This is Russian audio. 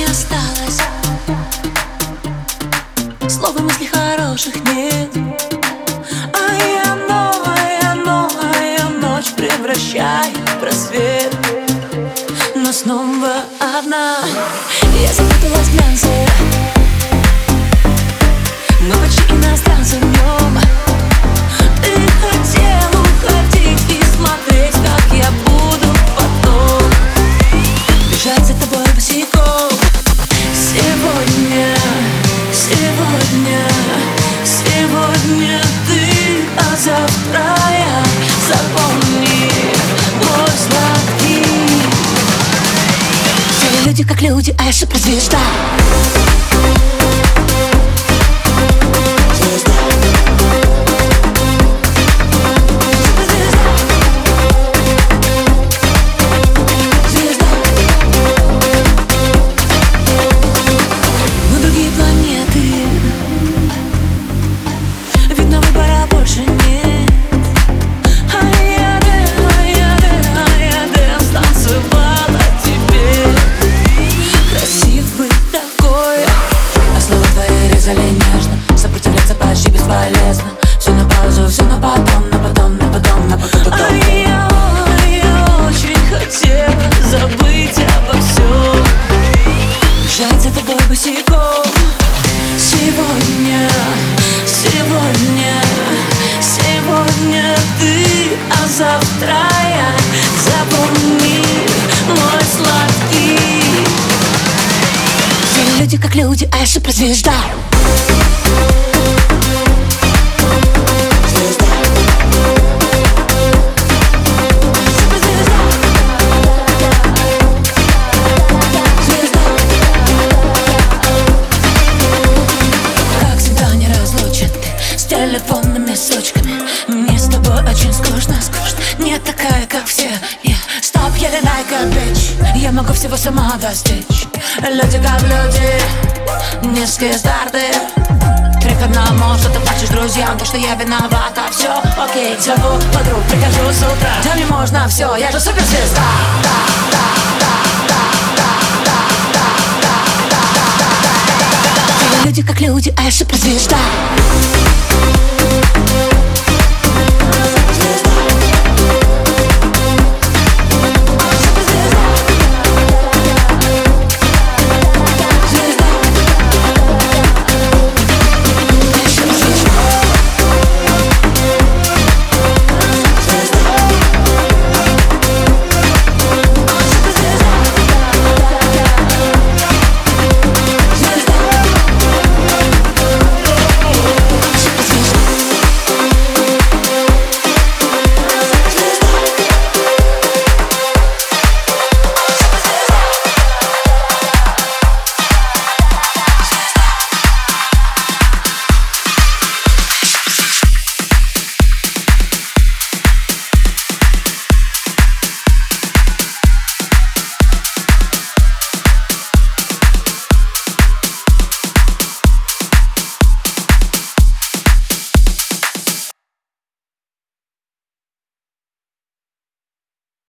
осталось, слов и мыслей хороших нет. А я новая ночь превращаю в просвет. Но снова одна, я запуталась в глянце. Мы почти иностранцы в нем. Ты хотел уходить и смотреть, как я буду потом бежать за тобой босиком. Сегодня ты, а завтра я. Запомни, мой сладкий. Все люди как люди, а я суперзвезда. Сопротивляться почти бесполезно. Все на паузу, все на потом, на потом, на потом, на потом. А я очень хотела забыть обо всем, бежать за тобой босиком. Сегодня ты, а завтра я. Запомни, мой сладкий. Все люди как люди, а я суперзвезда. Телефонными сучками. Мне с тобой очень скучно. Не такая, как все. Стоп, я не like a bitch. Я могу всего сама достичь. Люди как люди, низкие старты. Крик одному, что ты плачешь друзьям, то что я виновата. Все, окей, зову подруг, прихожу с утра. Да мне можно все, я же суперзвезда. Люди как люди, а я суперзвезда.